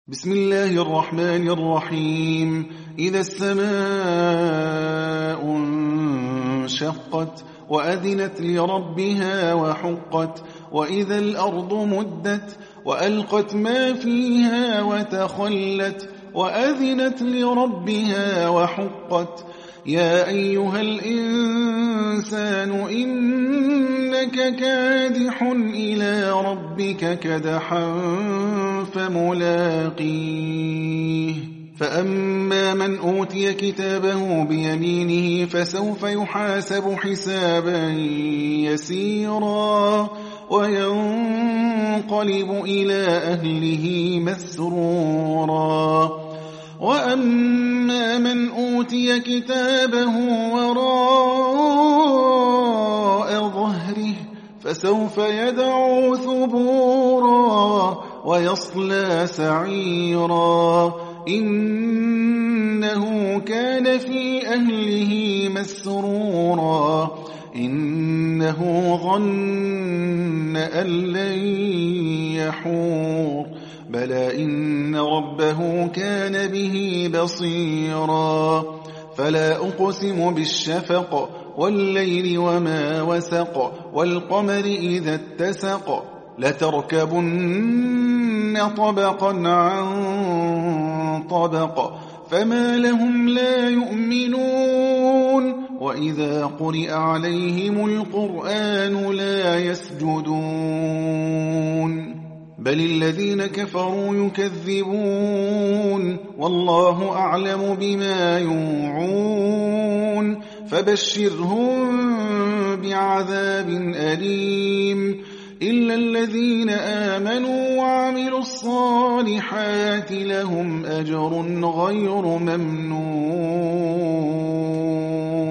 بسم الله الرحمن الرحيم. إذا السماء انشقت وأذنت لربها وحقت وإذا الأرض مدت وألقت ما فيها وتخلت وأذنت لربها وحقت. يا أيها الإنسان إنك كادح إلى ربك كدحا فملاقيه. فأما من أوتي كتابه بيمينه فسوف يحاسب حسابا يسيرا وينقلب إلى أهله مسرورا. وأما من أوتي كتابه وراء ظهره فسوف يدعو ثبورا ويصلى سعيرا إنه كان في أهله مسرورا إنه ظن أن لن يحور بلى إن ربه كان به بصيرا. فلا أقسم بالشفق والليل وما وسق والقمر إذا اتسق لتركبن طبقا عن طبق فما لهم لا يؤمنون وإذا قرئ عليهم القرآن لا يسجدون بل الذين كفروا يكذبون والله أعلم بما يوعون فبشرهم بعذاب أليم إلا الذين آمنوا وعملوا الصالحات لهم أجر غير ممنون.